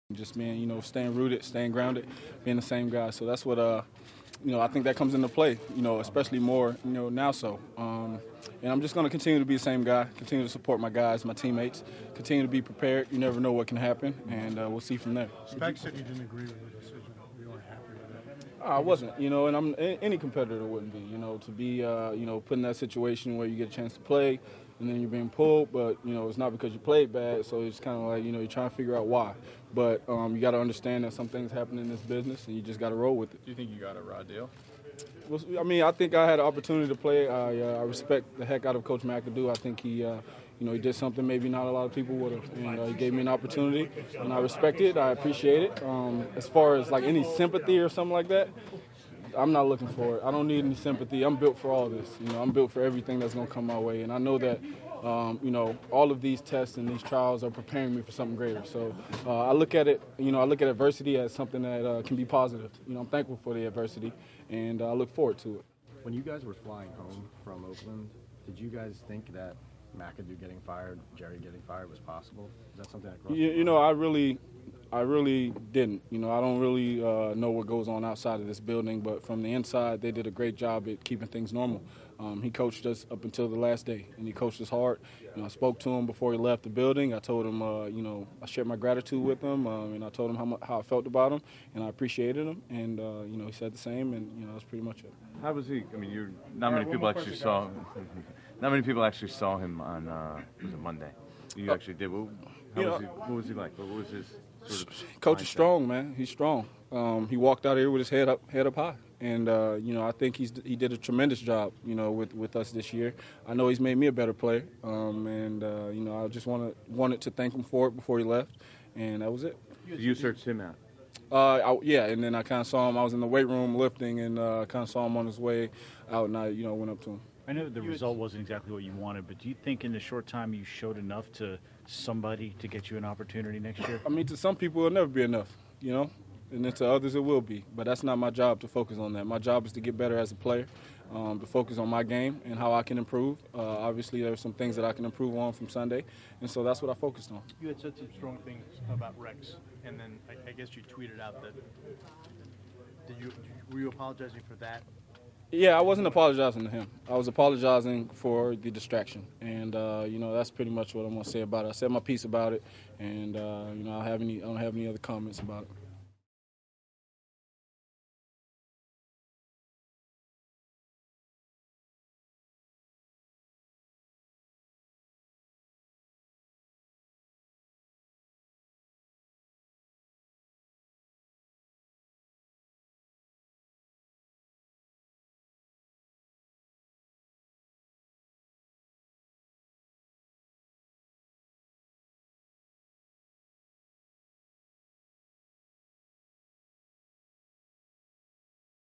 Just being, staying rooted, staying grounded, being the same guy. So that's what, I think that comes into play, especially more, now so. And I'm just going to continue to be the same guy, continue to support my guys, my teammates, continue to be prepared. You never know what can happen, and we'll see from there. Speck said you didn't agree with the decision. You weren't happy with that. I wasn't, and any competitor wouldn't be, to be, put in that situation where you get a chance to play and then you're being pulled, but, it's not because you played bad, so it's kind of like, you're trying to figure out why. But you got to understand that some things happen in this business, and you just got to roll with it. Do you think you got a raw deal? Well, I think I had an opportunity to play. I respect the heck out of Coach McAdoo. I think he did something maybe not a lot of people would have. And he gave me an opportunity, and I respect it. I appreciate it. As far as like any sympathy or something like that, I'm not looking for it. I don't need any sympathy. I'm built for all this. I'm built for everything that's going to come my way, and I know that. All of these tests and these trials are preparing me for something greater. So I look at it, I look at adversity as something that can be positive. I'm thankful for the adversity, and I look forward to it. When you guys were flying home from Oakland, did you guys think that McAdoo getting fired, Jerry getting fired was possible? Is that something that crossed your mind? I really didn't. I don't really know what goes on outside of this building, but from the inside, they did a great job at keeping things normal. He coached us up until the last day, and he coached us hard. I spoke to him before he left the building. I told him, I shared my gratitude with him, and I told him how I felt about him, and I appreciated him. And, he said the same, and, that's pretty much it. How was he? I mean, not many people actually saw him. Not many people actually saw him on was it Monday? You actually did. What was he like? What was his sort of Coach mindset? is strong, man. He's strong. He walked out here with his head up high. And, I think he did a tremendous job, with us this year. I know he's made me a better player. I just wanted to thank him for it before he left. And that was it. You searched him out? And then I kind of saw him. I was in the weight room lifting and kind of saw him on his way out, and I, went up to him. I know the result wasn't exactly what you wanted, but do you think in the short time you showed enough to somebody to get you an opportunity next year? I mean, to some people it'll never be enough, and then to others it will be. But that's not my job to focus on that. My job is to get better as a player, to focus on my game and how I can improve. Obviously, there are some things that I can improve on from Sunday, and so that's what I focused on. You had said some strong things about Rex, and then I guess you tweeted out that. Were you apologizing for that? Yeah, I wasn't apologizing to him. I was apologizing for the distraction, and that's pretty much what I'm going to say about it. I said my piece about it, and I don't have any other comments about it.